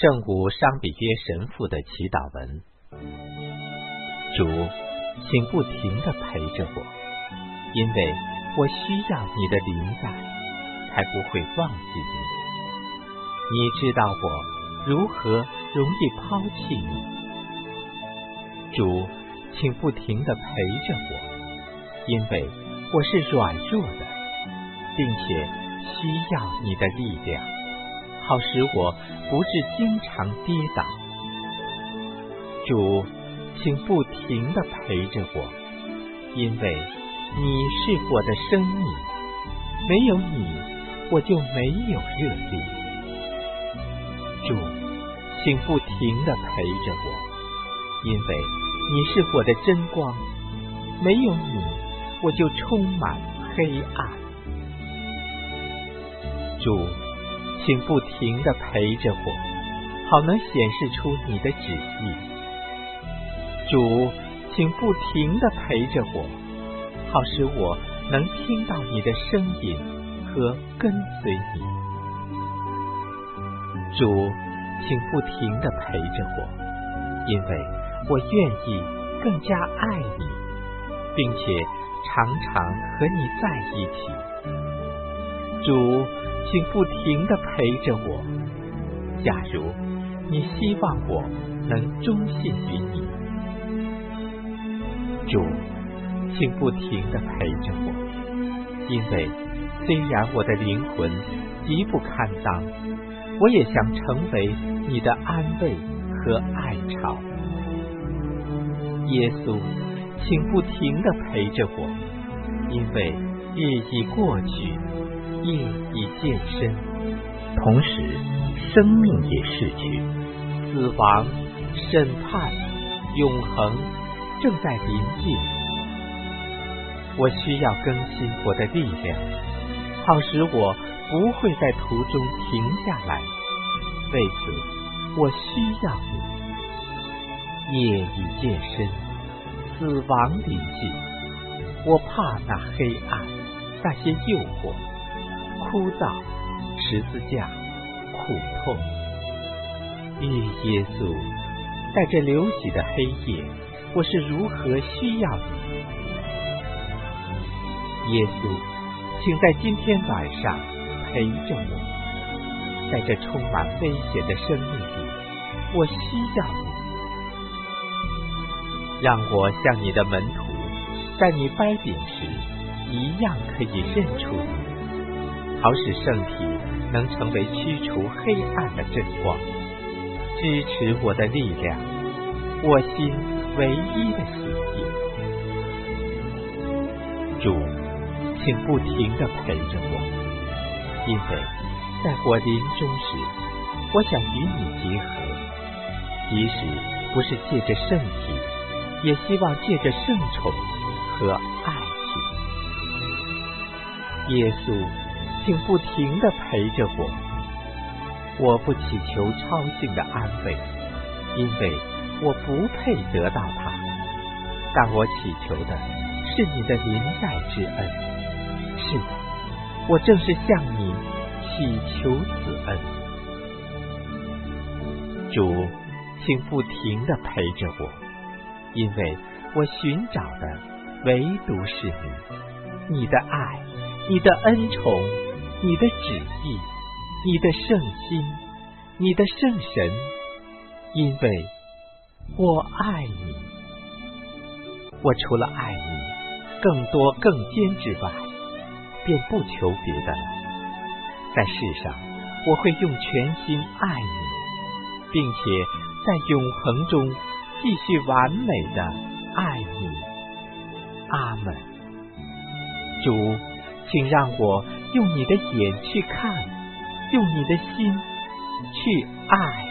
圣母商比约神父的祈祷文。主，请不停地陪着我，因为我需要你的临在，才不会忘记你。你知道我如何容易抛弃你。主，请不停地陪着我，因为我是软弱的，并且需要你的力量，好使我不致经常跌倒。主，请不停地陪着我，因为你是我的生命，没有你我就没有热力。主，请不停地陪着我，因为你是我的真光，没有你我就充满黑暗。主，请不停地陪着我，好能显示出你的旨意。主，请不停地陪着我，好使我能听到你的声音和跟随你。主，请不停地陪着我，因为我愿意更加爱你，并且常常和你在一起。主，请不停地陪着我，假如你希望我能忠信于你。主，请不停地陪着我，因为虽然我的灵魂极不堪当，我也想成为你的安慰和爱巢。耶稣，请不停地陪着我，因为日已过去，夜已渐深，同时生命也逝去，死亡、审判、永恒正在临近。我需要更新我的力量，好使我不会在途中停下来。为此，我需要你。夜已渐深，死亡临近，我怕那黑暗，那些诱惑、枯燥、十字架、苦痛。与耶稣，在这流洗的黑夜，我是如何需要你。耶稣，请在今天晚上陪着我，在这充满危险的生命里，我需要你。让我像你的门徒，在你掰饼时一样可以认出你，好使圣体能成为驱除黑暗的真光，支持我的力量，我心唯一的喜悦。主，请不停地陪着我，因为在我临终时，我想与你结合，即使不是借着圣体，也希望借着圣宠和爱情。耶稣，请不停地陪着我。我不祈求超性的安慰，因为我不配得到它，但我祈求的是你的临在之恩。是的，我正是向你祈求此恩。主，请不停地陪着我，因为我寻找的唯独是你的爱，你的恩宠，你的旨意，你的圣心，你的圣神，因为我爱你。我除了爱你更多更坚之外，便不求别的了。在世上，我会用全心爱你，并且在永恒中继续完美的爱你。阿们。主，请让我用你的眼去看，用你的心去爱。